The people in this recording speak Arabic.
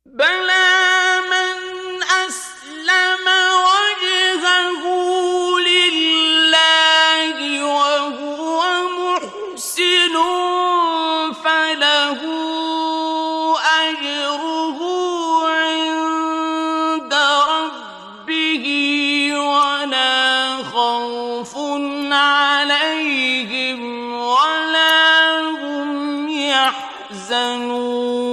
بلى من أسلم وجهه لله وهو محسن فله أجره عند ربه ولا خوف عليهم ولا هم يحزنون